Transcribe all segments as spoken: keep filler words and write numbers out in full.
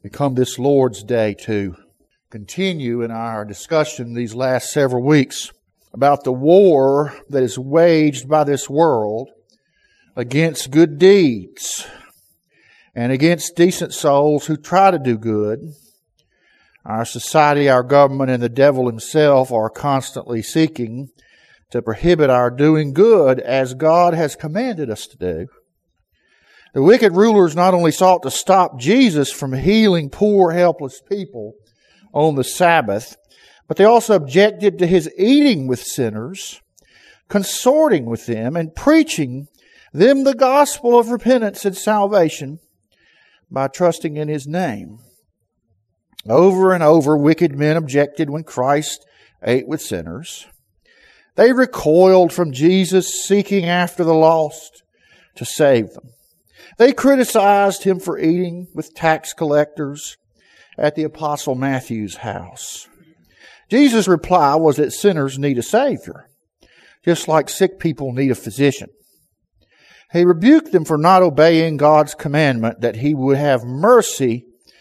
We come this Lord's Day to continue in our discussion these last several weeks about the war that is waged by this world against good deeds and against decent souls who try to do good. Our society, our government, and the devil himself are constantly seeking to prohibit our doing good as God has commanded us to do. The wicked rulers not only sought to stop Jesus from healing poor, helpless people on the Sabbath, but they also objected to His eating with sinners, consorting with them, and preaching them the gospel of repentance and salvation by trusting in His name. Over and over, wicked men objected when Christ ate with sinners. They recoiled from Jesus seeking after the lost to save them. They criticized Him for eating with tax collectors at the Apostle Matthew's house. Jesus' reply was that sinners need a Savior, just like sick people need a physician. He rebuked them for not obeying God's commandment that He would have mercy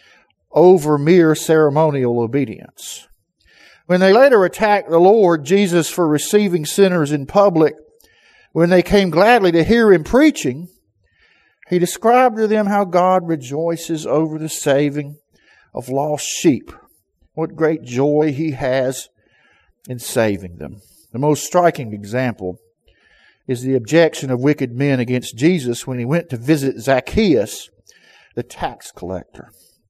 over mere ceremonial obedience. When they later attacked the Lord Jesus for receiving sinners in public, when they came gladly to hear Him preaching, He described to them how God rejoices over the saving of lost sheep. What great joy He has in saving them. The most striking example is the objection of wicked men against Jesus when He went to visit Zacchaeus, the tax collector.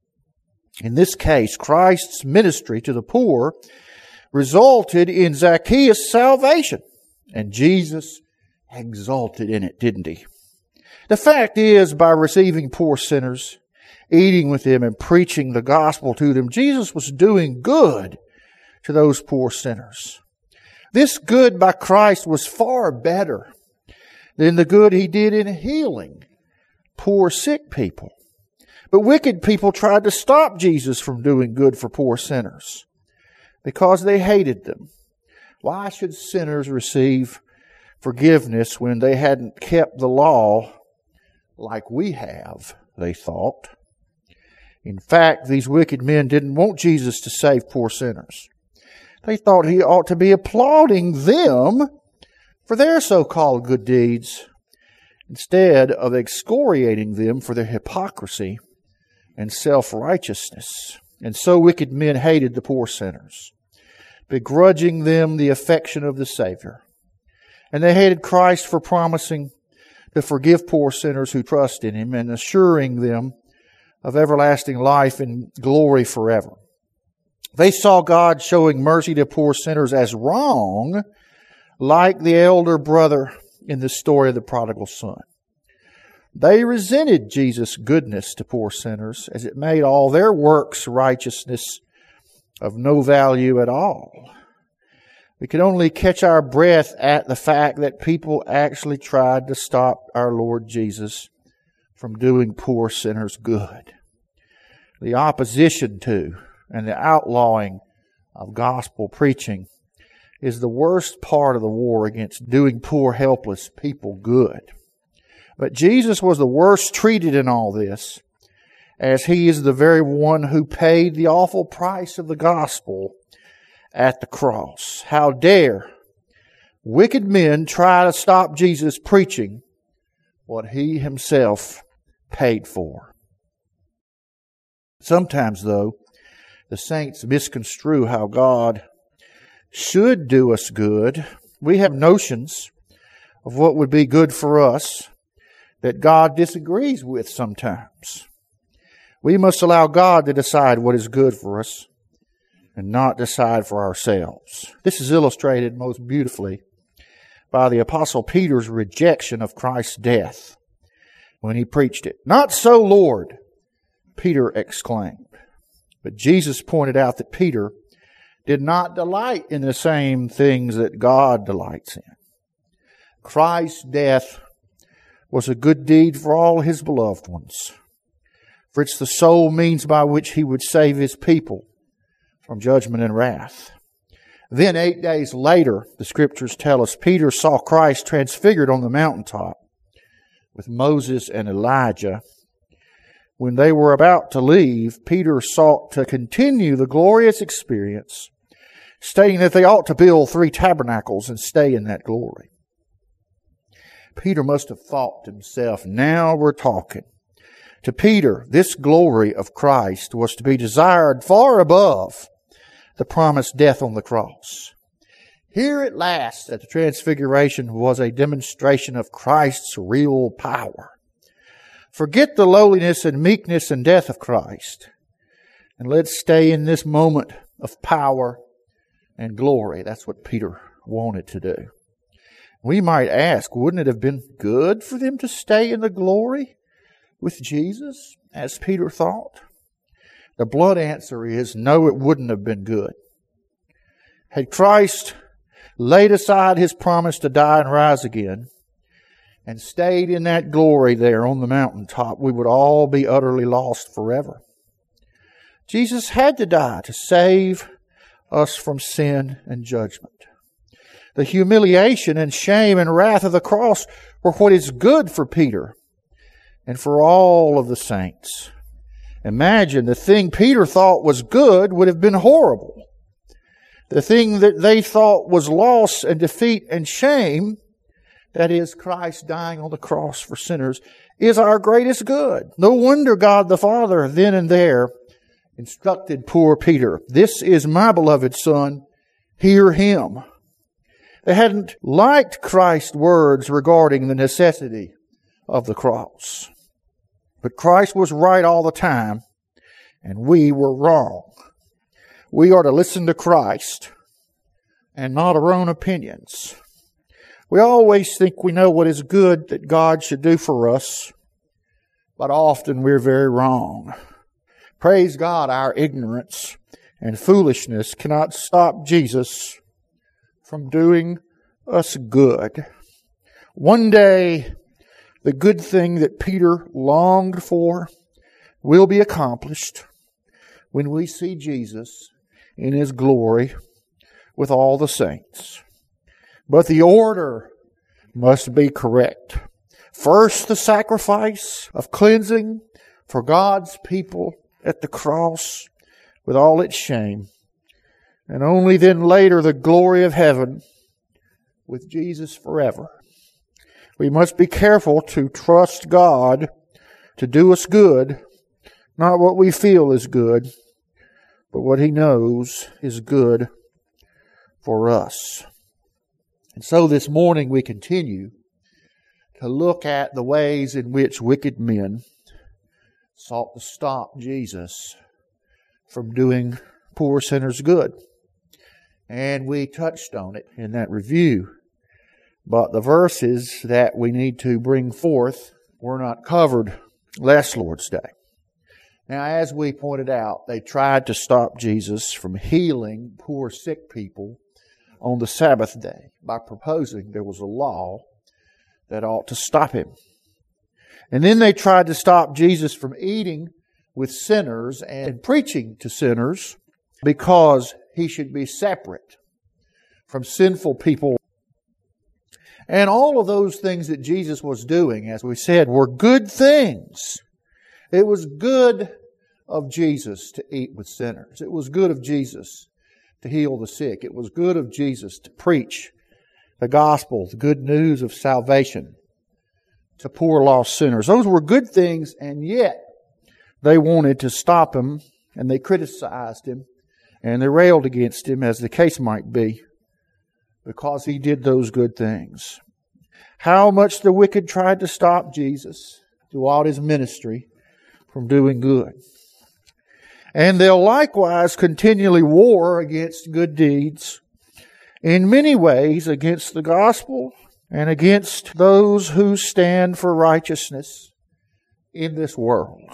In this case, Christ's ministry to the poor resulted in Zacchaeus' salvation, and Jesus exulted in it, didn't He? The fact is, by receiving poor sinners, eating with them, and preaching the gospel to them, Jesus was doing good to those poor sinners. This good by Christ was far better than the good He did in healing poor sick people. But wicked people tried to stop Jesus from doing good for poor sinners because they hated them. Why should sinners receive forgiveness when they hadn't kept the law like we have, they thought. In fact, these wicked men didn't want Jesus to save poor sinners. They thought He ought to be applauding them for their so-called good deeds instead of excoriating them for their hypocrisy and self-righteousness. And so wicked men hated the poor sinners, begrudging them the affection of the Savior. And they hated Christ for promising to forgive poor sinners who trust in Him and assuring them of everlasting life and glory forever. They saw God showing mercy to poor sinners as wrong, like the elder brother in the story of the prodigal son. They resented Jesus' goodness to poor sinners as it made all their works righteousness of no value at all. We could only catch our breath at the fact that people actually tried to stop our Lord Jesus from doing poor sinners good. The opposition to and the outlawing of gospel preaching is the worst part of the war against doing poor, helpless people good. But Jesus was the worst treated in all this, as He is the very one who paid the awful price of the gospel at the cross. How dare wicked men try to stop Jesus preaching what He Himself paid for. Sometimes, though, the saints misconstrue how God should do us good. We have notions of what would be good for us that God disagrees with sometimes. We must allow God to decide what is good for us and not decide for ourselves. This is illustrated most beautifully by the Apostle Peter's rejection of Christ's death when he preached it. "Not so, Lord," Peter exclaimed. But Jesus pointed out that Peter did not delight in the same things that God delights in. Christ's death was a good deed for all His beloved ones, for it's the sole means by which He would save His people from judgment and wrath. Then eight days later, the Scriptures tell us, Peter saw Christ transfigured on the mountaintop with Moses and Elijah. when they were about to leave, Peter sought to continue the glorious experience, stating that they ought to build three tabernacles and stay in that glory. Peter must have thought to himself, now we're talking. To Peter, this glory of Christ was to be desired far above the promised death on the cross. Here at last, at the Transfiguration, was a demonstration of Christ's real power. Forget the lowliness and meekness and death of Christ, and let's stay in this moment of power and glory. That's what Peter wanted to do. We might ask, wouldn't it have been good for them to stay in the glory with Jesus, as Peter thought? The blunt answer is, no, it wouldn't have been good. Had Christ laid aside His promise to die and rise again, and stayed in that glory there on the mountaintop, we would all be utterly lost forever. Jesus had to die to save us from sin and judgment. The humiliation and shame and wrath of the cross were what is good for Peter and for all of the saints. Imagine the thing Peter thought was good would have been horrible. The thing that they thought was loss and defeat and shame, that is, Christ dying on the cross for sinners, is our greatest good. No wonder God the Father then and there instructed poor Peter, "This is my beloved Son, hear Him." They hadn't liked Christ's words regarding the necessity of the cross. But Christ was right all the time, and we were wrong. We are to listen to Christ and not our own opinions. We always think we know what is good that God should do for us, but often we're very wrong. Praise God, our ignorance and foolishness cannot stop Jesus from doing us good. One day, the good thing that Peter longed for will be accomplished when we see Jesus in His glory with all the saints. But the order must be correct. First, the sacrifice of cleansing for God's people at the cross with all its shame. And only then later the glory of heaven with Jesus forever. We must be careful to trust God to do us good, not what we feel is good, but what He knows is good for us. And so this morning we continue to look at the ways in which wicked men sought to stop Jesus from doing poor sinners good. And we touched on it in that review. But the verses that we need to bring forth were not covered last Lord's Day. Now, as we pointed out, they tried to stop Jesus from healing poor sick people on the Sabbath day by proposing there was a law that ought to stop Him. And then they tried to stop Jesus from eating with sinners and preaching to sinners because He should be separate from sinful people. And all of those things that Jesus was doing, as we said, were good things. It was good of Jesus to eat with sinners. It was good of Jesus to heal the sick. It was good of Jesus to preach the gospel, the good news of salvation to poor lost sinners. Those were good things, and yet they wanted to stop Him, and they criticized Him, and they railed against Him, as the case might be, because He did those good things. How much the wicked tried to stop Jesus throughout His ministry from doing good. And they'll likewise continually war against good deeds, in many ways against the gospel and against those who stand for righteousness in this world.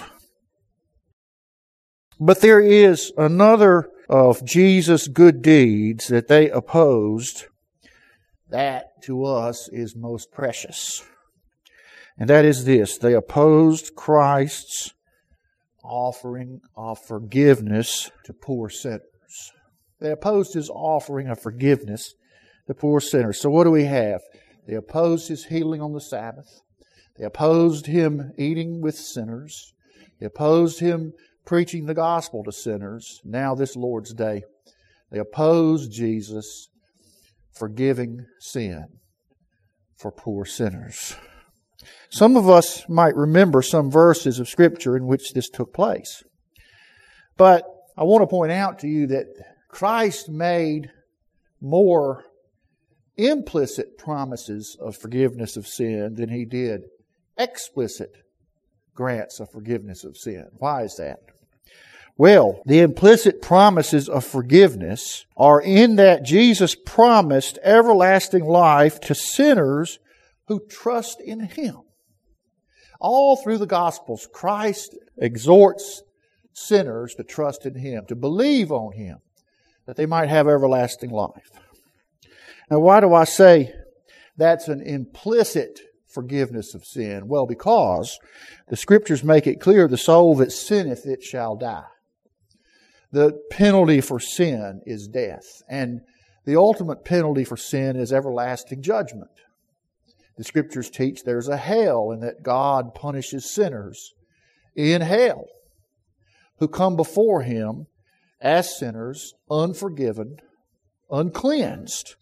But there is another of Jesus' good deeds that they opposed that to us is most precious. And that is this: they opposed Christ's offering of forgiveness to poor sinners. They opposed His offering of forgiveness to poor sinners. So what do we have? They opposed His healing on the Sabbath. They opposed Him eating with sinners. They opposed Him preaching the gospel to sinners. Now this Lord's Day, they opposed Jesus forgiving sin for poor sinners. Some of us might remember some verses of Scripture in which this took place. But I want to point out to you that Christ made more implicit promises of forgiveness of sin than He did explicit grants of forgiveness of sin. Why is that? Well, the implicit promises of forgiveness are in that Jesus promised everlasting life to sinners who trust in Him. All through the Gospels, Christ exhorts sinners to trust in Him, to believe on Him, that they might have everlasting life. Now, why do I say that's an implicit forgiveness of sin? Well, because the Scriptures make it clear, the soul that sinneth, it shall die. The penalty for sin is death, and the ultimate penalty for sin is everlasting judgment. The Scriptures teach there's a hell and that God punishes sinners in hell who come before Him as sinners, unforgiven, uncleansed.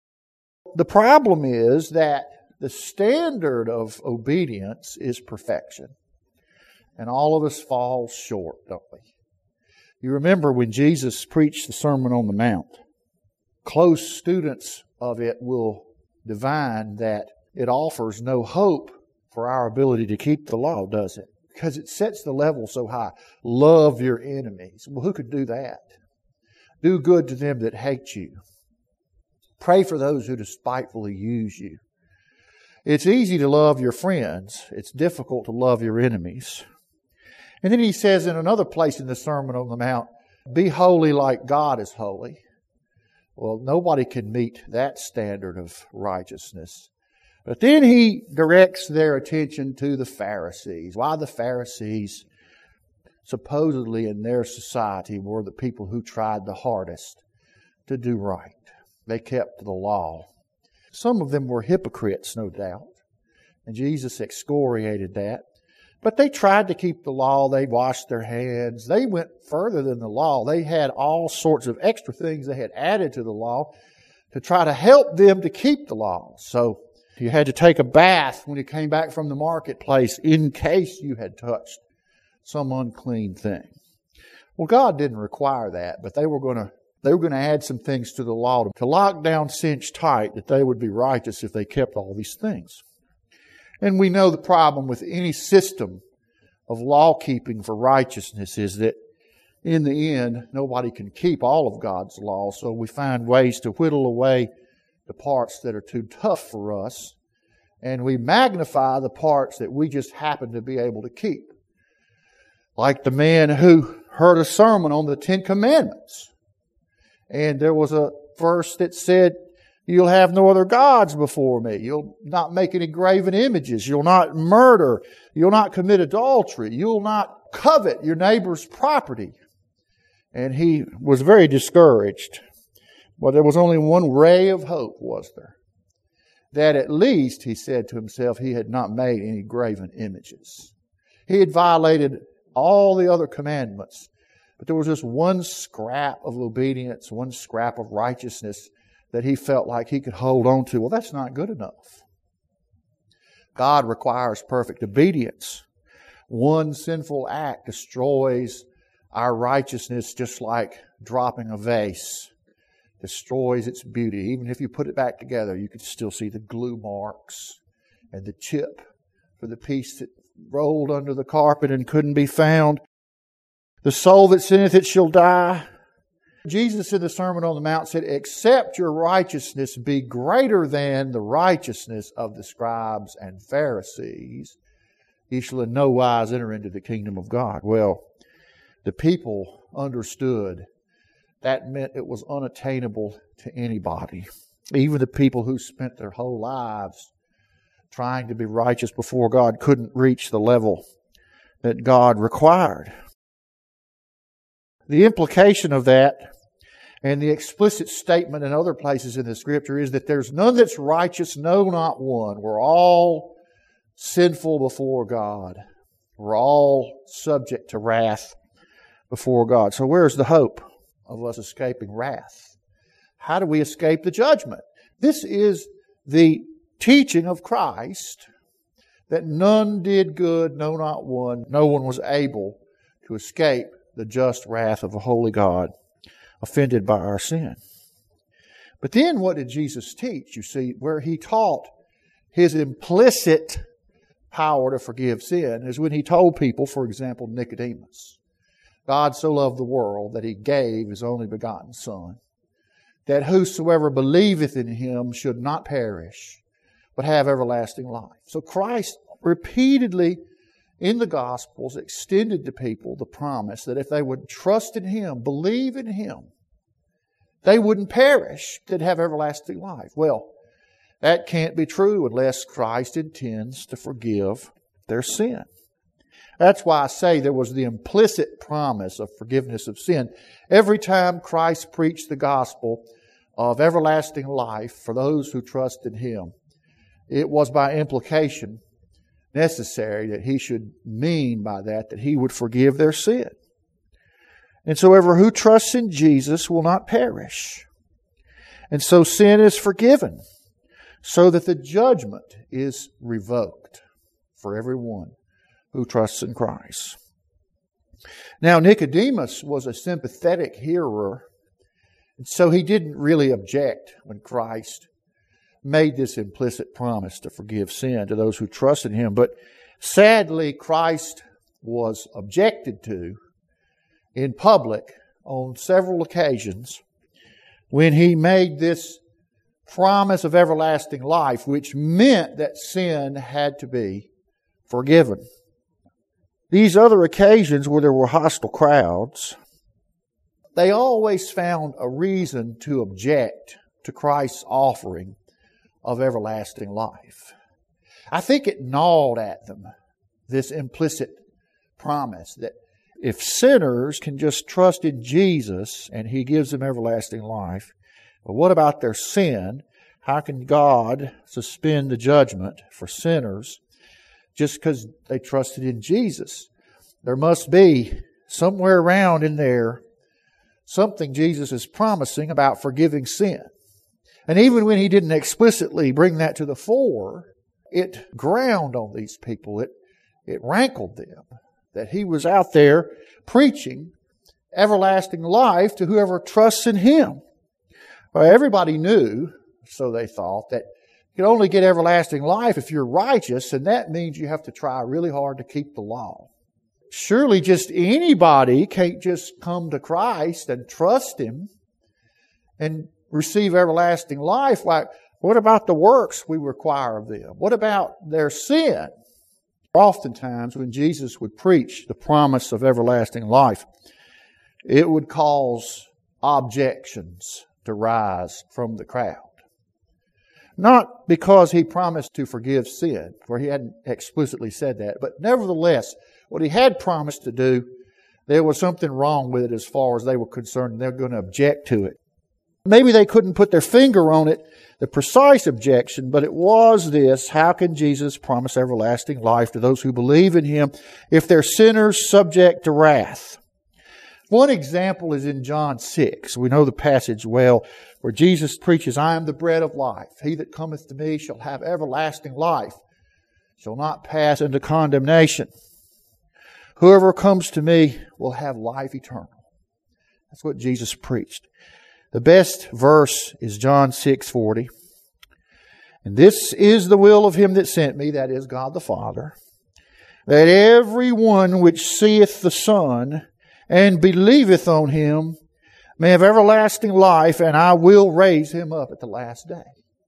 The problem is that the standard of obedience is perfection. And all of us fall short, don't we? You remember when Jesus preached the Sermon on the Mount. Close students of it will divine that it offers no hope for our ability to keep the law, does it? Because it sets the level so high. Love your enemies. Well, who could do that? Do good to them that hate you. Pray for those who despitefully use you. It's easy to love your friends. It's difficult to love your enemies. And then He says in another place in the Sermon on the Mount, be holy like God is holy. Well, nobody can meet that standard of righteousness. But then He directs their attention to the Pharisees. Why the Pharisees, supposedly in their society, were the people who tried the hardest to do right. They kept the law. Some of them were hypocrites, no doubt. And Jesus excoriated that. But they tried to keep the law. They washed their hands. They went further than the law. They had all sorts of extra things they had added to the law to try to help them to keep the law. So you had to take a bath when you came back from the marketplace in case you had touched some unclean thing. Well, God didn't require that, but they were going to they were going to add some things to the law to lock down cinch tight that they would be righteous if they kept all these things. And we know the problem with any system of law-keeping for righteousness is that in the end, nobody can keep all of God's law, so we find ways to whittle away the parts that are too tough for us, and we magnify the parts that we just happen to be able to keep. Like the man who heard a sermon on the Ten Commandments, and there was a verse that said, you'll have no other gods before me. You'll not make any graven images. You'll not murder. You'll not commit adultery. You'll not covet your neighbor's property. And he was very discouraged. Well, there was only one ray of hope, was there? That at least, he said to himself, he had not made any graven images. He had violated all the other commandments. But there was just one scrap of obedience, one scrap of righteousness that he felt like he could hold on to. Well, that's not good enough. God requires perfect obedience. One sinful act destroys our righteousness just like dropping a vase destroys its beauty. Even if you put it back together, you can still see the glue marks and the chip for the piece that rolled under the carpet and couldn't be found. The soul that sinneth, it shall die. Jesus in the Sermon on the Mount said, except your righteousness be greater than the righteousness of the scribes and Pharisees, ye shall in no wise enter into the kingdom of God. Well, the people understood that meant it was unattainable to anybody. Even the people who spent their whole lives trying to be righteous before God couldn't reach the level that God required. The implication of that, and the explicit statement in other places in the Scripture, is that there's none that's righteous, no, not one. We're all sinful before God. We're all subject to wrath before God. So where's the hope of us escaping wrath? How do we escape the judgment? This is the teaching of Christ, that none did good, no, not one. No one was able to escape the just wrath of a holy God offended by our sin. But then what did Jesus teach? You see, where He taught His implicit power to forgive sin is when He told people, for example, Nicodemus, God so loved the world that He gave His only begotten Son, that whosoever believeth in Him should not perish, but have everlasting life. So Christ repeatedly in the Gospels extended to people the promise that if they would trust in Him, believe in Him, they wouldn't perish, they'd have everlasting life. Well, that can't be true unless Christ intends to forgive their sin. That's why I say there was the implicit promise of forgiveness of sin. Every time Christ preached the gospel of everlasting life for those who trust in Him, it was by implication necessary that He should mean by that that He would forgive their sin. And so whoever who trusts in Jesus will not perish. And so sin is forgiven, so that the judgment is revoked for everyone who trusts in Christ. Now Nicodemus was a sympathetic hearer, and so he didn't really object when Christ made this implicit promise to forgive sin to those who trust in Him. But sadly, Christ was objected to in public on several occasions when He made this promise of everlasting life, which meant that sin had to be forgiven. These other occasions where there were hostile crowds, they always found a reason to object to Christ's offering of everlasting life. I think it gnawed at them, this implicit promise that if sinners can just trust in Jesus and He gives them everlasting life, but what about their sin? How can God suspend the judgment for sinners just because they trusted in Jesus? There must be somewhere around in there something Jesus is promising about forgiving sin. And even when He didn't explicitly bring that to the fore, it ground on these people. It, it rankled them that He was out there preaching everlasting life to whoever trusts in Him. Well, everybody knew, so they thought, that you can only get everlasting life if you're righteous, and that means you have to try really hard to keep the law. Surely just anybody can't just come to Christ and trust Him and receive everlasting life. Why, what about the works we require of them? What about their sin? Oftentimes when Jesus would preach the promise of everlasting life, it would cause objections to rise from the crowd. Not because He promised to forgive sin, for He hadn't explicitly said that, but nevertheless, what He had promised to do, there was something wrong with it as far as they were concerned, and they were going to object to it. Maybe they couldn't put their finger on it, the precise objection, but it was this: how can Jesus promise everlasting life to those who believe in Him if they're sinners subject to wrath? One example is in John six. We know the passage well, where Jesus preaches, I am the bread of life. He that cometh to me shall have everlasting life, shall not pass into condemnation. Whoever comes to me will have life eternal. That's what Jesus preached. The best verse is John six forty. And this is the will of Him that sent me, that is God the Father, that every one which seeth the Son and believeth on Him may have everlasting life, and I will raise him up at the last day.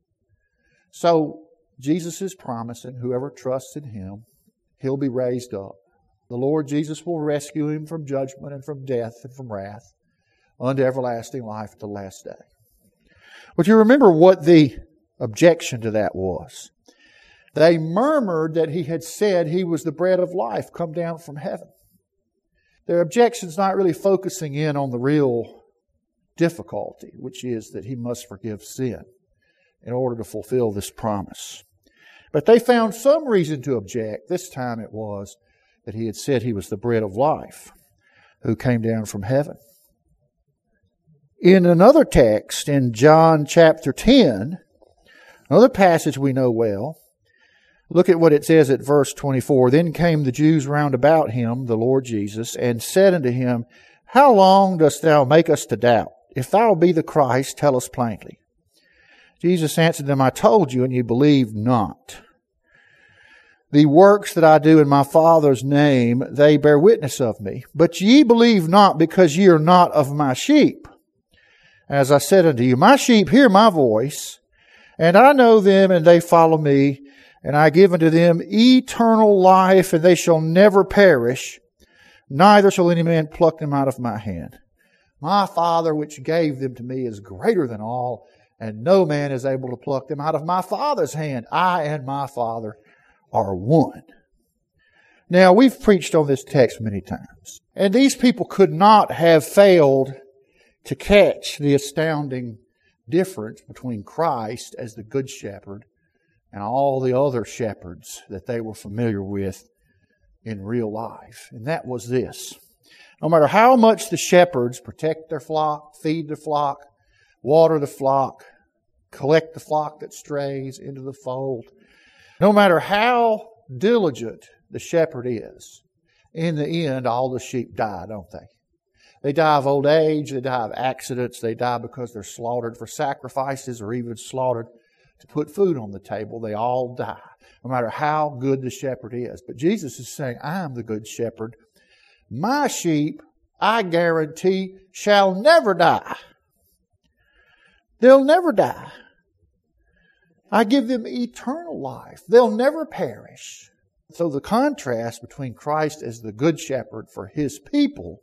So Jesus is promising whoever trusts in Him, He'll be raised up. The Lord Jesus will rescue him from judgment and from death and from wrath unto everlasting life at the last day. But you remember what the objection to that was. They murmured that He had said He was the bread of life come down from heaven. Their objection's not really focusing in on the real difficulty, which is that He must forgive sin in order to fulfill this promise. But they found some reason to object. This time it was that He had said He was the bread of life who came down from heaven. In another text, in John chapter ten, another passage we know well, look at what it says at verse twenty-four. Then came the Jews round about Him, the Lord Jesus, and said unto Him, How long dost Thou make us to doubt? If Thou be the Christ, tell us plainly. Jesus answered them, I told you, and ye believe not. The works that I do in my Father's name, they bear witness of me. But ye believe not, because ye are not of my sheep. As I said unto you, my sheep hear my voice, and I know them, and they follow me, and I give unto them eternal life, and they shall never perish, neither shall any man pluck them out of my hand. My Father which gave them to me is greater than all, and no man is able to pluck them out of my Father's hand. I and my Father are one. Now, we've preached on this text many times, and these people could not have failed to catch the astounding difference between Christ as the Good Shepherd and all the other shepherds that they were familiar with in real life. And that was this. No matter how much the shepherds protect their flock, feed their flock, water the flock, collect the flock that strays into the fold, no matter how diligent the shepherd is, in the end, all the sheep die, don't they? They die of old age, they die of accidents, they die because they're slaughtered for sacrifices or even slaughtered to put food on the table. They all die, no matter how good the shepherd is. But Jesus is saying, I am the good shepherd. My sheep, I guarantee, shall never die. They'll never die. I give them eternal life. They'll never perish. So the contrast between Christ as the good shepherd for His people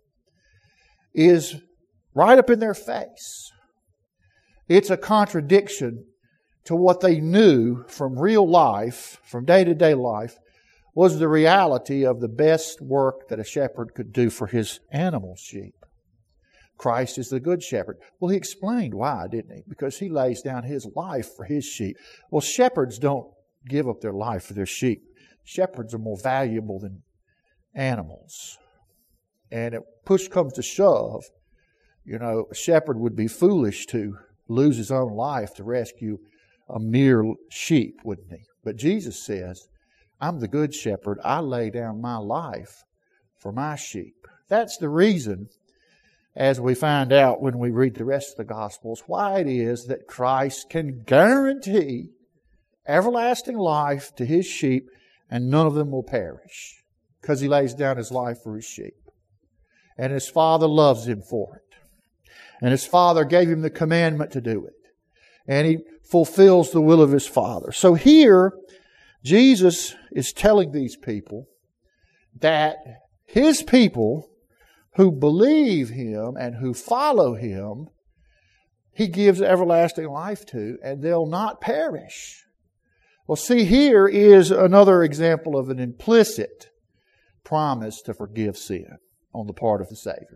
is right up in their face. It's a contradiction to what they knew from real life, from day-to-day life, was the reality of the best work that a shepherd could do for his animal sheep. Christ is the good shepherd. Well, He explained why, didn't He? Because He lays down His life for His sheep. Well, shepherds don't give up their life for their sheep. Shepherds are more valuable than animals. And if push comes to shove, you know, a shepherd would be foolish to lose his own life to rescue a mere sheep, wouldn't he? But Jesus says, I'm the good shepherd. I lay down my life for my sheep. That's the reason, as we find out when we read the rest of the Gospels, why it is that Christ can guarantee everlasting life to His sheep and none of them will perish. Because He lays down His life for His sheep. And His Father loves Him for it. And His Father gave Him the commandment to do it. And He fulfills the will of His Father. So here, Jesus is telling these people that His people who believe Him and who follow Him, He gives everlasting life to, and they'll not perish. Well, see, here is another example of an implicit promise to forgive sin on the part of the Savior.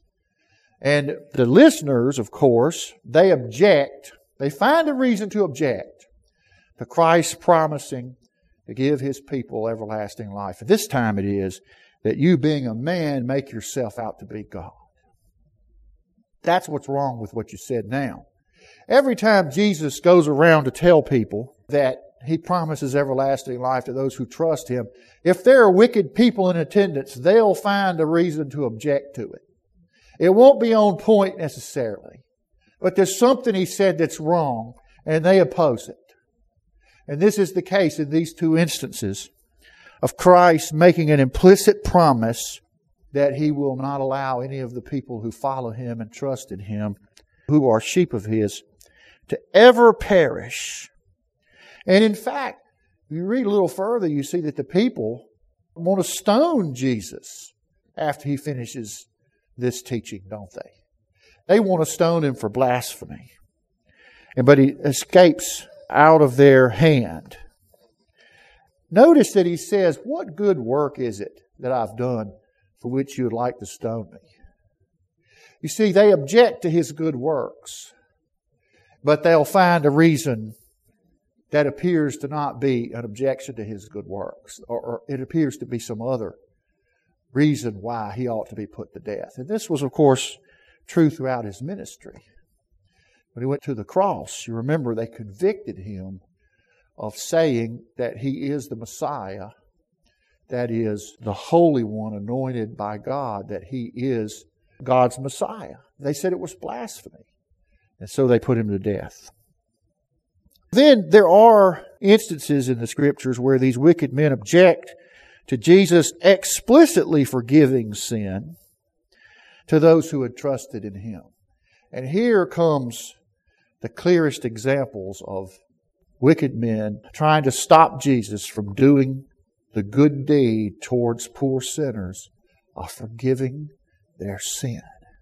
And the listeners, of course, they object. They find a reason to object to Christ promising to give His people everlasting life. And this time it is that you, being a man, make yourself out to be God. That's what's wrong with what you said now. Every time Jesus goes around to tell people that He promises everlasting life to those who trust Him, if there are wicked people in attendance, they'll find a reason to object to it. It won't be on point necessarily, but there's something He said that's wrong, and they oppose it. And this is the case in these two instances of Christ making an implicit promise that He will not allow any of the people who follow Him and trust in Him, who are sheep of His, to ever perish. And in fact, if you read a little further, you see that the people want to stone Jesus after He finishes this teaching, don't they? They want to stone Him for blasphemy. And but He escapes out of their hand. Notice that He says, what good work is it that I've done for which you would like to stone me? You see, they object to His good works, but they'll find a reason that appears to not be an objection to His good works, or, or it appears to be some other reason why he ought to be put to death. And this was, of course, true throughout his ministry. When he went to the cross, you remember they convicted him of saying that he is the Messiah, that is, the Holy One anointed by God, that he is God's Messiah. They said it was blasphemy. And so they put him to death. Then there are instances in the Scriptures where these wicked men object to Jesus explicitly forgiving sin to those who had trusted in Him. And here comes the clearest examples of wicked men trying to stop Jesus from doing the good deed towards poor sinners of forgiving their sin.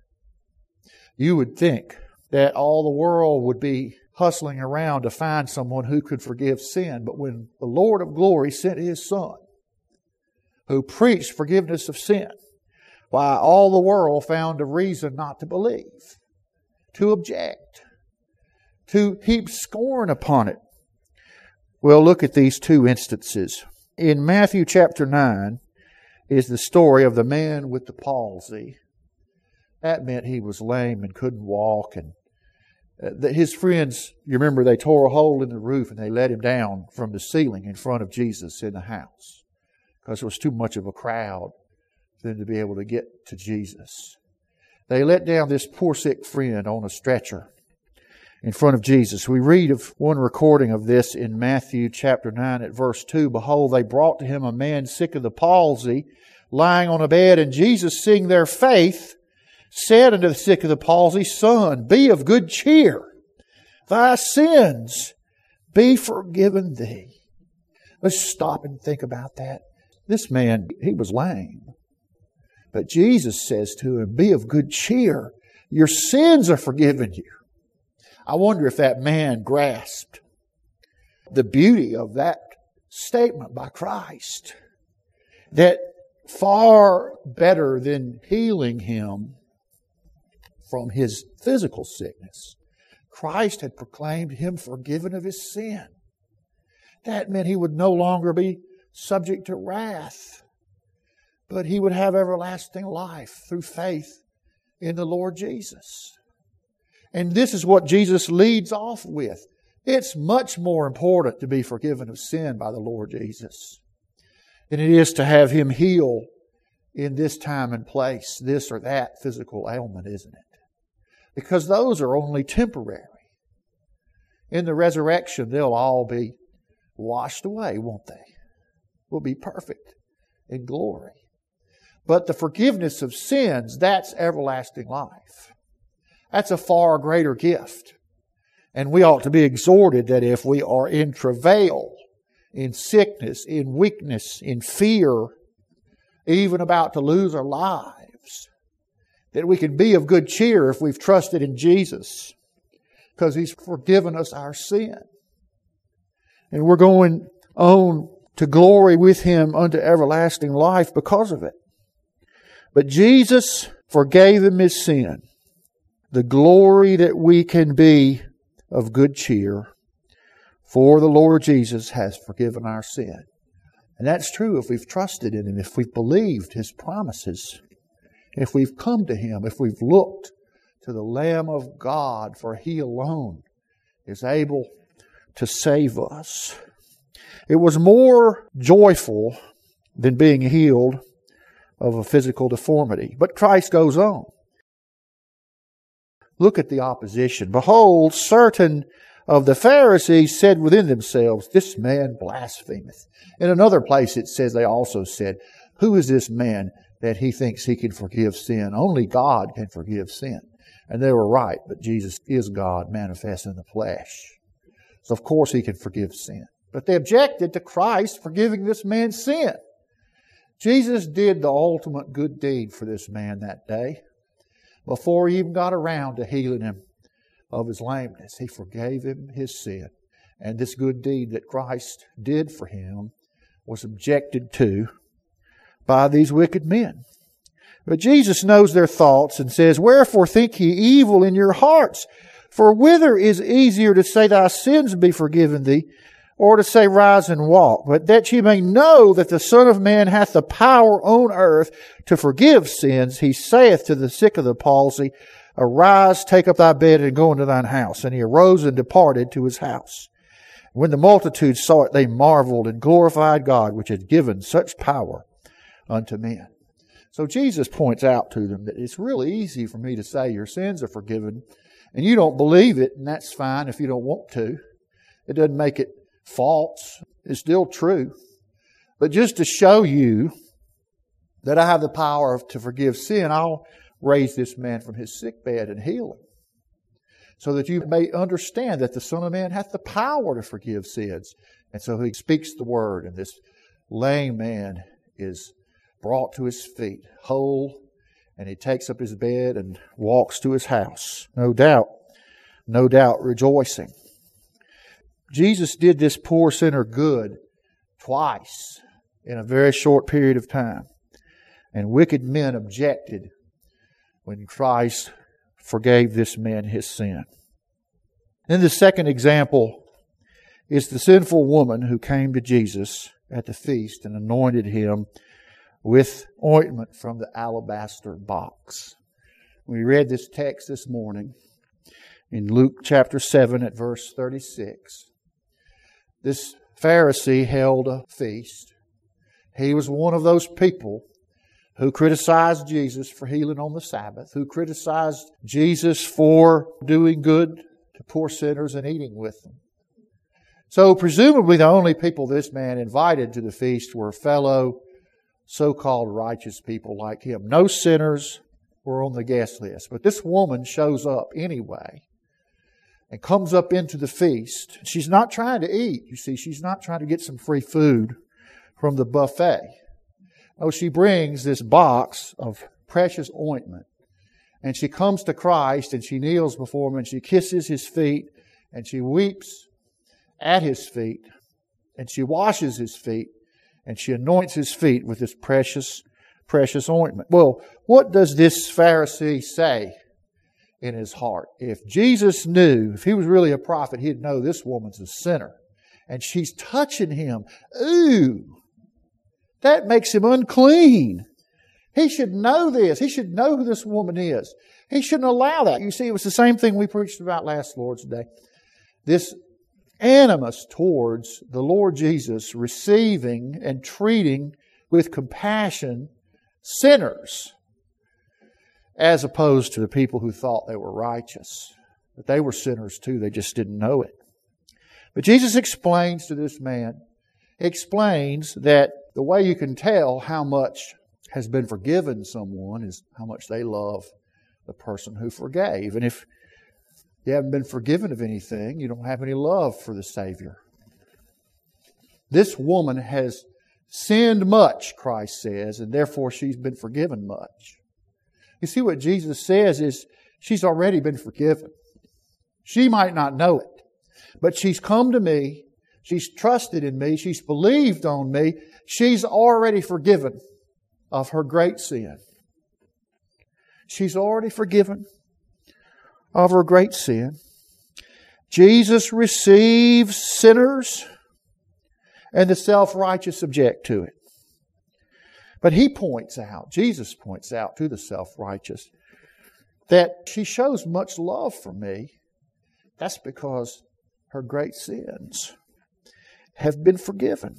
You would think that all the world would be hustling around to find someone who could forgive sin, but when the Lord of glory sent His Son, who preached forgiveness of sin, why all the world found a reason not to believe, to object, to heap scorn upon it. Well, look at these two instances. In Matthew chapter nine is the story of the man with the palsy. That meant he was lame and couldn't walk, and uh, his friends, you remember, they tore a hole in the roof and they let him down from the ceiling in front of Jesus in the house because there was too much of a crowd for them to be able to get to Jesus. They let down this poor sick friend on a stretcher in front of Jesus. We read of one recording of this in Matthew chapter nine at verse two. Behold, they brought to him a man sick of the palsy, lying on a bed, and Jesus, seeing their faith, said unto the sick of the palsy, Son, be of good cheer. Thy sins be forgiven thee. Let's stop and think about that. This man, he was lame. But Jesus says to him, be of good cheer. Your sins are forgiven you. I wonder if that man grasped the beauty of that statement by Christ. That far better than healing him from his physical sickness, Christ had proclaimed him forgiven of his sin. That meant he would no longer be subject to wrath, but he would have everlasting life through faith in the Lord Jesus. And this is what Jesus leads off with. It's much more important to be forgiven of sin by the Lord Jesus than it is to have Him heal in this time and place this or that physical ailment, isn't it? Because those are only temporary. In the resurrection, they'll all be washed away, won't they? We'll be perfect in glory. But the forgiveness of sins, that's everlasting life. That's a far greater gift. And we ought to be exhorted that if we are in travail, in sickness, in weakness, in fear, even about to lose our lives, that we can be of good cheer if we've trusted in Jesus, because He's forgiven us our sin. And we're going on to glory with Him unto everlasting life because of it. But Jesus forgave him his sin. The glory that we can be of good cheer, for the Lord Jesus has forgiven our sin. And that's true if we've trusted in Him, if we've believed His promises, if we've come to Him, if we've looked to the Lamb of God, for He alone is able to save us. It was more joyful than being healed of a physical deformity. But Christ goes on. Look at the opposition. Behold, certain of the Pharisees said within themselves, This man blasphemeth. In another place it says, they also said, Who is this man that he thinks he can forgive sin? Only God can forgive sin. And they were right, but Jesus is God manifest in the flesh. So of course He can forgive sin. But they objected to Christ forgiving this man's sin. Jesus did the ultimate good deed for this man that day. Before He even got around to healing him of his lameness, He forgave him his sin. And this good deed that Christ did for him was objected to by these wicked men. But Jesus knows their thoughts and says, Wherefore think ye evil in your hearts? For whither is easier to say, Thy sins be forgiven thee, or to say, rise and walk, but that ye may know that the Son of Man hath the power on earth to forgive sins, he saith to the sick of the palsy, arise, take up thy bed, and go into thine house. And he arose and departed to his house. When the multitude saw it, they marveled and glorified God, which had given such power unto men. So Jesus points out to them that it's really easy for me to say your sins are forgiven, and you don't believe it, and that's fine if you don't want to. It doesn't make it false. It's still true. But just to show you that I have the power to forgive sin, I'll raise this man from his sick bed and heal him, so that you may understand that the Son of Man hath the power to forgive sins. And so he speaks the word, and this lame man is brought to his feet, whole, and he takes up his bed and walks to his house. No doubt, no doubt rejoicing. Jesus did this poor sinner good twice in a very short period of time. And wicked men objected when Christ forgave this man his sin. Then the second example is the sinful woman who came to Jesus at the feast and anointed him with ointment from the alabaster box. We read this text this morning in Luke chapter seven at verse thirty-six. This Pharisee held a feast. He was one of those people who criticized Jesus for healing on the Sabbath, who criticized Jesus for doing good to poor sinners and eating with them. So presumably the only people this man invited to the feast were fellow so-called righteous people like him. No sinners were on the guest list. But this woman shows up anyway and comes up into the feast. She's not trying to eat. You see, she's not trying to get some free food from the buffet. Oh, she brings this box of precious ointment. And she comes to Christ and she kneels before Him and she kisses His feet and she weeps at His feet and she washes His feet and she anoints His feet with this precious, precious ointment. Well, what does this Pharisee say in his heart? If Jesus knew, if He was really a prophet, He'd know this woman's a sinner. And she's touching Him. Ooh! That makes him unclean. He should know this. He should know who this woman is. He shouldn't allow that. You see, it was the same thing we preached about last Lord's Day. This animus towards the Lord Jesus receiving and treating with compassion sinners, as opposed to the people who thought they were righteous. But they were sinners too. They just didn't know it. But Jesus explains to this man, explains that the way you can tell how much has been forgiven someone is how much they love the person who forgave. And if you haven't been forgiven of anything, you don't have any love for the Savior. This woman has sinned much, Christ says, and therefore she's been forgiven much. You see, what Jesus says is she's already been forgiven. She might not know it, but she's come to me. She's trusted in me. She's believed on me. She's already forgiven of her great sin. She's already forgiven of her great sin. Jesus receives sinners, and the self-righteous object to it. But He points out, Jesus points out to the self-righteous, that she shows much love for me. That's because her great sins have been forgiven.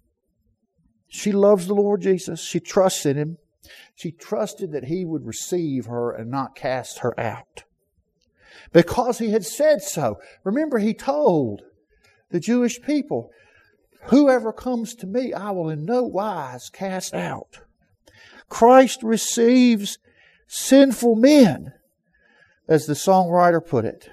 She loves the Lord Jesus. She trusts in Him. She trusted that He would receive her and not cast her out, because He had said so. Remember, He told the Jewish people, whoever comes to me, I will in no wise cast out. Christ receives sinful men, as the songwriter put it.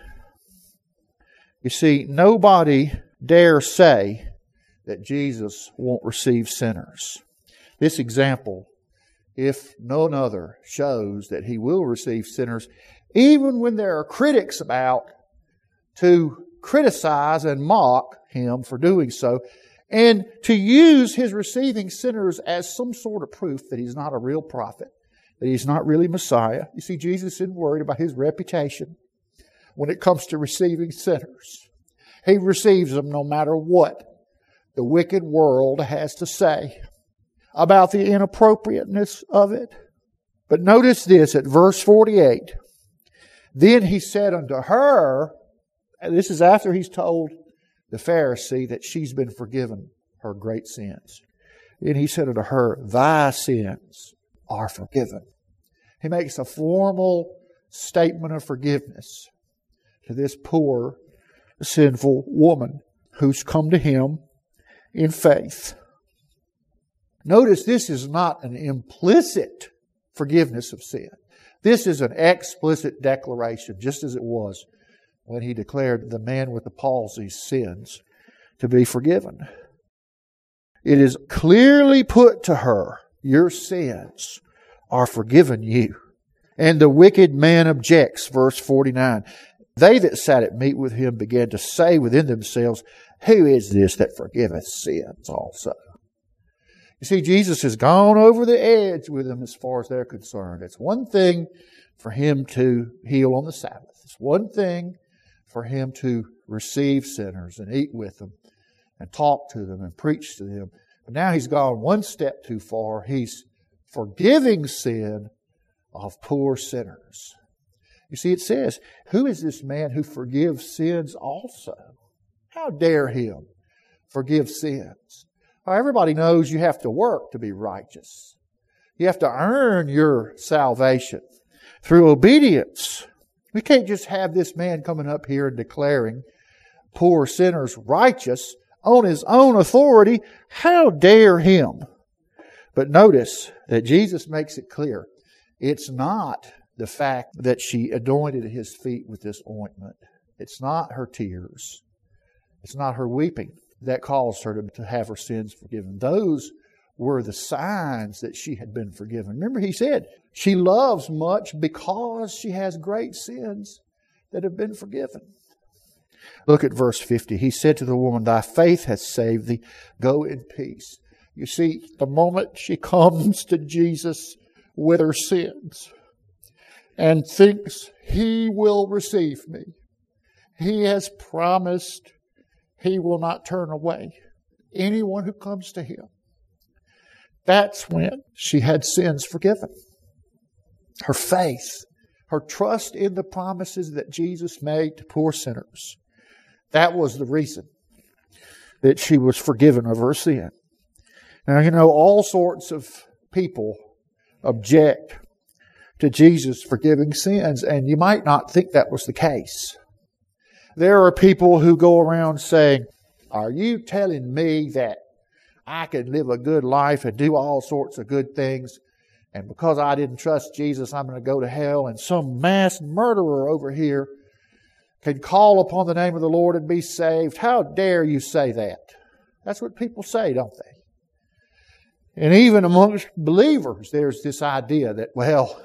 You see, nobody dare say that Jesus won't receive sinners. This example, if none other, shows that He will receive sinners, even when there are critics about to criticize and mock Him for doing so, and to use His receiving sinners as some sort of proof that He's not a real prophet, that He's not really Messiah. You see, Jesus isn't worried about His reputation when it comes to receiving sinners. He receives them no matter what the wicked world has to say about the inappropriateness of it. But notice this at verse forty-eight. Then he said unto her, and this is after he's told the Pharisee that she's been forgiven her great sins. Then he said unto her, thy sins are forgiven. He makes a formal statement of forgiveness to this poor, sinful woman who's come to him in faith. Notice this is not an implicit forgiveness of sin. This is an explicit declaration, just as it was when he declared the man with the palsy's sins to be forgiven. It is clearly put to her, your sins are forgiven you. And the wicked man objects, verse forty-nine. They that sat at meat with him began to say within themselves, who is this that forgiveth sins also? You see, Jesus has gone over the edge with them as far as they're concerned. It's one thing for him to heal on the Sabbath. It's one thing for him to receive sinners and eat with them and talk to them and preach to them. But now he's gone one step too far. He's forgiving sin of poor sinners. You see, it says, who is this man who forgives sins also? How dare him forgive sins? Well, everybody knows you have to work to be righteous. You have to earn your salvation through obedience. We can't just have this man coming up here and declaring poor sinners righteous on his own authority. How dare him? But notice that Jesus makes it clear. It's not the fact that she anointed his feet with this ointment. It's not her tears. It's not her weeping that caused her to, to have her sins forgiven. Those were the signs that she had been forgiven. Remember, he said, she loves much because she has great sins that have been forgiven. Look at verse fifty. He said to the woman, thy faith hath saved thee. Go in peace. You see, the moment she comes to Jesus with her sins and thinks he will receive me, he has promised he will not turn away anyone who comes to him. That's when she had sins forgiven. Her faith, her trust in the promises that Jesus made to poor sinners, that was the reason that she was forgiven of her sin. Now, you know, all sorts of people object to Jesus forgiving sins, and you might not think that was the case. There are people who go around saying, are you telling me that I can live a good life and do all sorts of good things, and because I didn't trust Jesus, I'm going to go to hell, and some mass murderer over here can call upon the name of the Lord and be saved? How dare you say that? That's what people say, don't they? And even amongst believers, there's this idea that, well,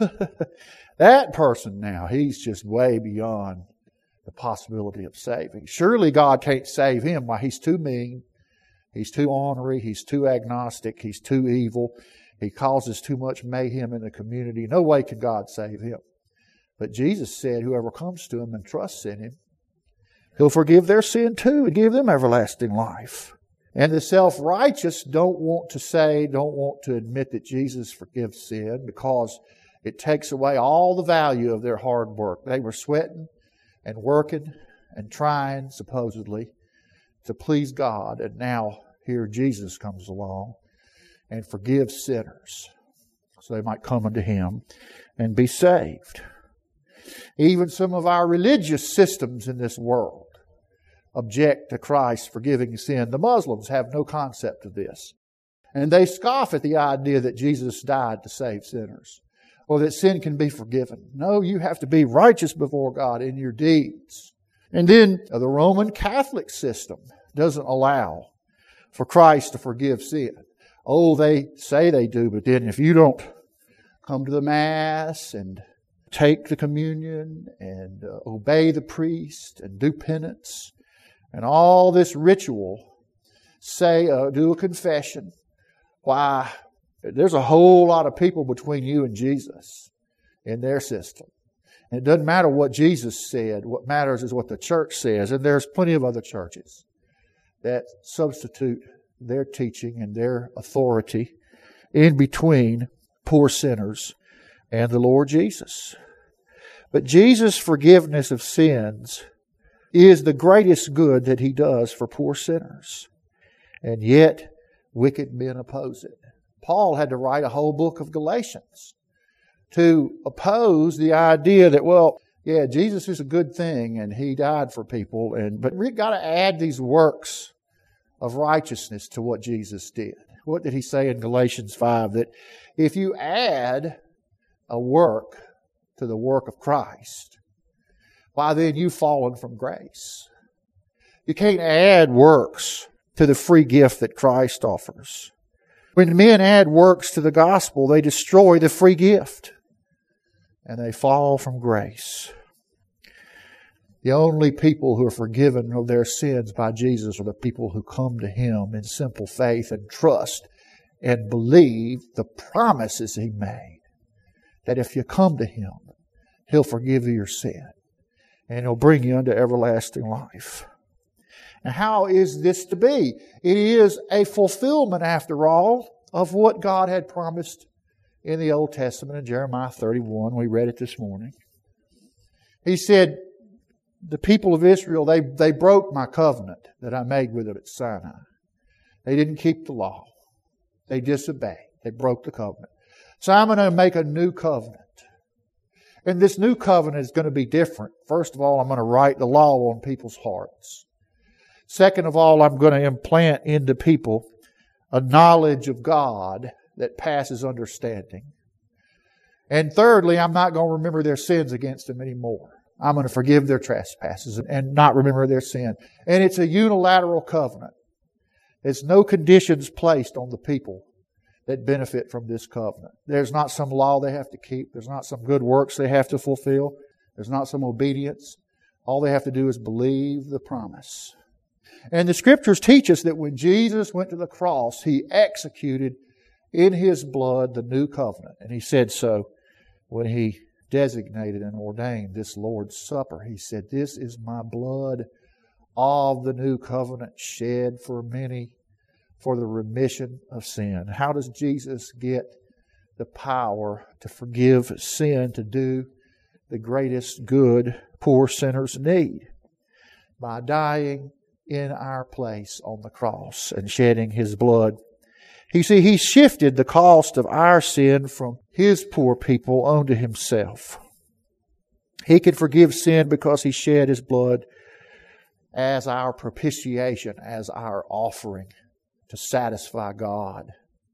that person now, he's just way beyond the possibility of saving. Surely God can't save him. Why, he's too mean. He's too ornery. He's too agnostic. He's too evil. He causes too much mayhem in the community. No way can God save him. But Jesus said, whoever comes to him and trusts in him, he'll forgive their sin too and give them everlasting life. And the self-righteous don't want to say, don't want to admit that Jesus forgives sin because it takes away all the value of their hard work. They were sweating and working and trying, supposedly, to please God. And now here Jesus comes along and forgives sinners so they might come unto him and be saved. Even some of our religious systems in this world object to Christ forgiving sin. The Muslims have no concept of this. And they scoff at the idea that Jesus died to save sinners, or that sin can be forgiven. No, you have to be righteous before God in your deeds. And then the Roman Catholic system doesn't allow for Christ to forgive sin. Oh, they say they do, but then if you don't come to the Mass and take the communion and uh, obey the priest and do penance and all this ritual, say, uh, do a confession, why, there's a whole lot of people between you and Jesus in their system. And it doesn't matter what Jesus said. What matters is what the church says. And there's plenty of other churches that substitute their teaching and their authority in between poor sinners and the Lord Jesus. But Jesus' forgiveness of sins is the greatest good that He does for poor sinners. And yet, wicked men oppose it. Paul had to write a whole book of Galatians to oppose the idea that, well, yeah, Jesus is a good thing and He died for people, and but we've got to add these works of righteousness to what Jesus did. What did he say in Galatians five? That if you add a work to the work of Christ, why then you've fallen from grace. You can't add works to the free gift that Christ offers. When men add works to the gospel, they destroy the free gift and they fall from grace. The only people who are forgiven of their sins by Jesus are the people who come to Him in simple faith and trust and believe the promises He made. That if you come to Him, He'll forgive you your sin and He'll bring you unto everlasting life. Now, how is this to be? It is a fulfillment, after all, of what God had promised in the Old Testament in Jeremiah thirty-one. We read it this morning. He said, the people of Israel, they, they broke my covenant that I made with them at Sinai. They didn't keep the law. They disobeyed. They broke the covenant. So I'm going to make a new covenant. And this new covenant is going to be different. First of all, I'm going to write the law on people's hearts. Second of all, I'm going to implant into people a knowledge of God that passes understanding. And thirdly, I'm not going to remember their sins against them anymore. I'm going to forgive their trespasses and not remember their sin. And it's a unilateral covenant. There's no conditions placed on the people that benefit from this covenant. There's not some law they have to keep. There's not some good works they have to fulfill. There's not some obedience. All they have to do is believe the promise. And the Scriptures teach us that when Jesus went to the cross, He executed in His blood the new covenant. And He said so when He designated and ordained this Lord's Supper. He said, "This is my blood of the new covenant shed for many for the remission of sin." How does Jesus get the power to forgive sin, to do the greatest good poor sinners need? By dying in our place on the cross and shedding His blood. You see, He shifted the cost of our sin from His poor people onto Himself. He could forgive sin because He shed His blood as our propitiation, as our offering to satisfy God.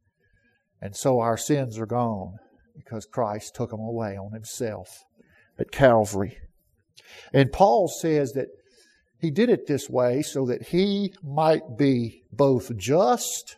And so our sins are gone because Christ took them away on Himself at Calvary. And Paul says that He did it this way so that He might be both just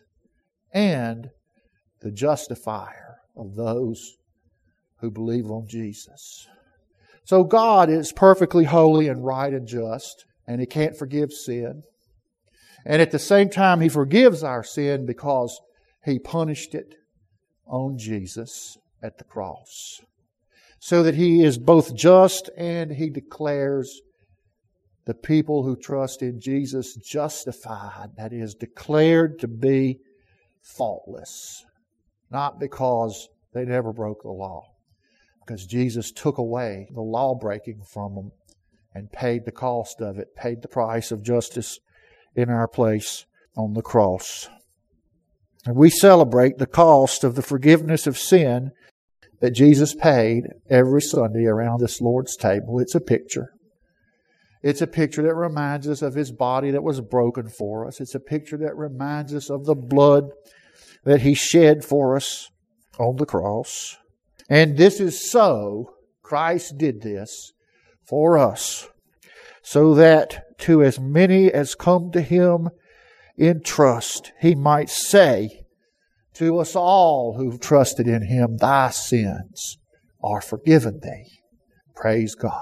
and the justifier of those who believe on Jesus. So God is perfectly holy and right and just, and He can't forgive sin. And at the same time, He forgives our sin because He punished it on Jesus at the cross. So that He is both just and He declares the people who trust in Jesus justified, that is, declared to be faultless. Not because they never broke the law. Because Jesus took away the law breaking from them and paid the cost of it, paid the price of justice in our place on the cross. And we celebrate the cost of the forgiveness of sin that Jesus paid every Sunday around this Lord's table. It's a picture. It's a picture that reminds us of His body that was broken for us. It's a picture that reminds us of the blood that He shed for us on the cross. And this is so, Christ did this for us, so that to as many as come to Him in trust, He might say to us all who've trusted in Him, "Thy sins are forgiven thee." Praise God.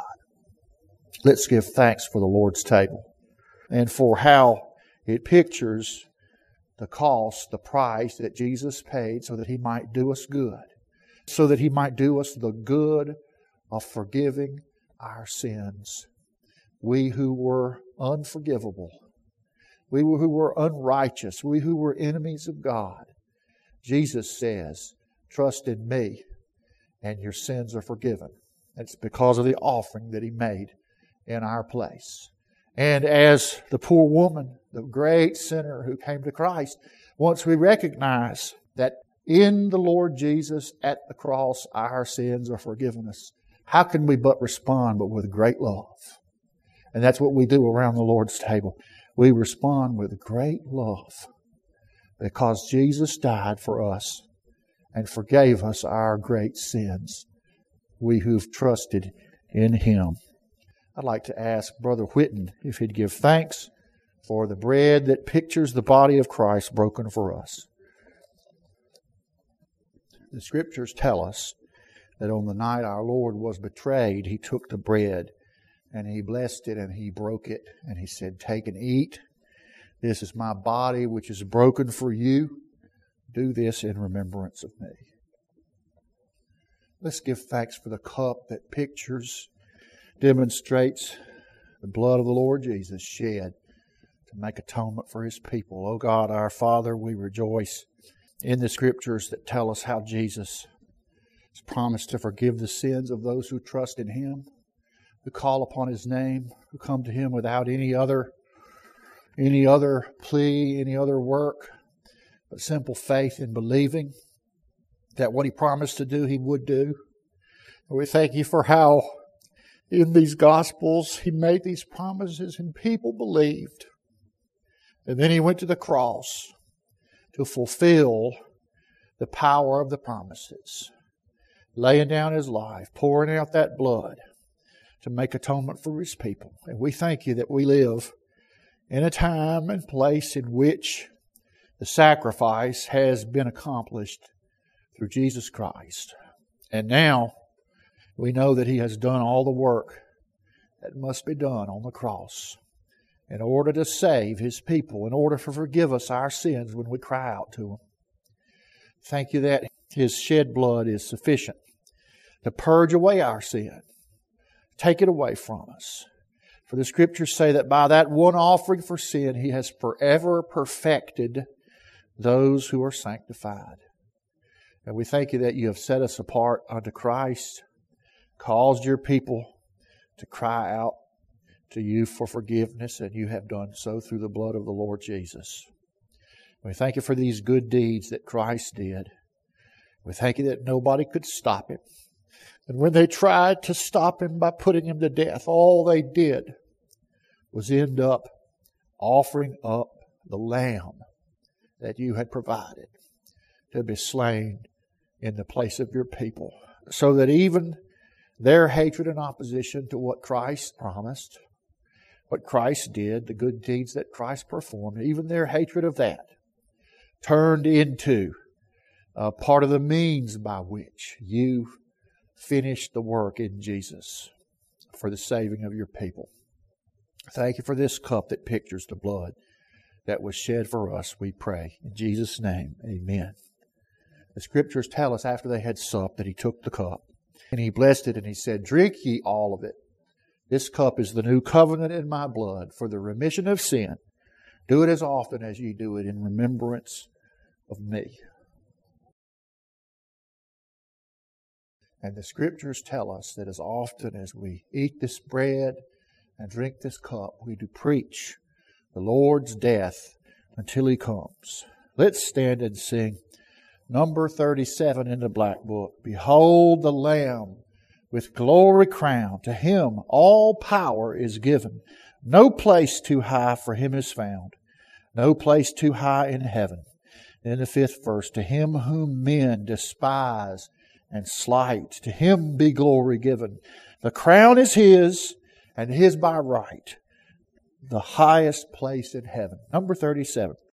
Let's give thanks for the Lord's table and for how it pictures the cost, the price that Jesus paid so that He might do us good, so that He might do us the good of forgiving our sins. We who were unforgivable, we who were unrighteous, we who were enemies of God. Jesus says, trust in me and your sins are forgiven. It's because of the offering that He made in our place. And as the poor woman, the great sinner who came to Christ, once we recognize that in the Lord Jesus at the cross our sins are forgiven us, how can we but respond but with great love? And that's what we do around the Lord's table. We respond with great love because Jesus died for us and forgave us our great sins, we who've trusted in Him. I'd like to ask Brother Whitten if he'd give thanks for the bread that pictures the body of Christ broken for us. The Scriptures tell us that on the night our Lord was betrayed, He took the bread and He blessed it and He broke it and He said, take and eat. This is my body which is broken for you. Do this in remembrance of me. Let's give thanks for the cup that pictures, demonstrates the blood of the Lord Jesus shed to make atonement for His people. Oh God, our Father, we rejoice in the Scriptures that tell us how Jesus has promised to forgive the sins of those who trust in Him, who call upon His name, who come to Him without any other, any other plea, any other work, but simple faith in believing that what He promised to do, He would do. And we thank You for how in these Gospels He made these promises and people believed. And then He went to the cross to fulfill the power of the promises, laying down His life, pouring out that blood to make atonement for His people. And we thank You that we live in a time and place in which the sacrifice has been accomplished through Jesus Christ. And now we know that He has done all the work that must be done on the cross in order to save His people, in order to forgive us our sins when we cry out to Him. Thank You that His shed blood is sufficient to purge away our sin, take it away from us. For the Scriptures say that by that one offering for sin, He has forever perfected those who are sanctified. And we thank You that You have set us apart unto Christ, caused Your people to cry out to You for forgiveness, and You have done so through the blood of the Lord Jesus. We thank You for these good deeds that Christ did. We thank You that nobody could stop Him. And when they tried to stop Him by putting Him to death, all they did was end up offering up the Lamb that You had provided to be slain in the place of Your people, so that even their hatred and opposition to what Christ promised, what Christ did, the good deeds that Christ performed, even their hatred of that turned into uh, part of the means by which You finished the work in Jesus for the saving of Your people. Thank You for this cup that pictures the blood that was shed for us, we pray. In Jesus' name, amen. The Scriptures tell us after they had supped that He took the cup and He blessed it and He said, drink ye all of it. This cup is the new covenant in my blood for the remission of sin. Do it as often as ye do it in remembrance of me. And the Scriptures tell us that as often as we eat this bread and drink this cup, we do preach the Lord's death until He comes. Let's stand and sing number thirty-seven in the Black Book. Behold the Lamb with glory crowned. To Him all power is given. No place too high for Him is found. No place too high in heaven. In the fifth verse, to Him whom men despise and slight, to Him be glory given. The crown is His, and His by right, the highest place in heaven. Number thirty-seven.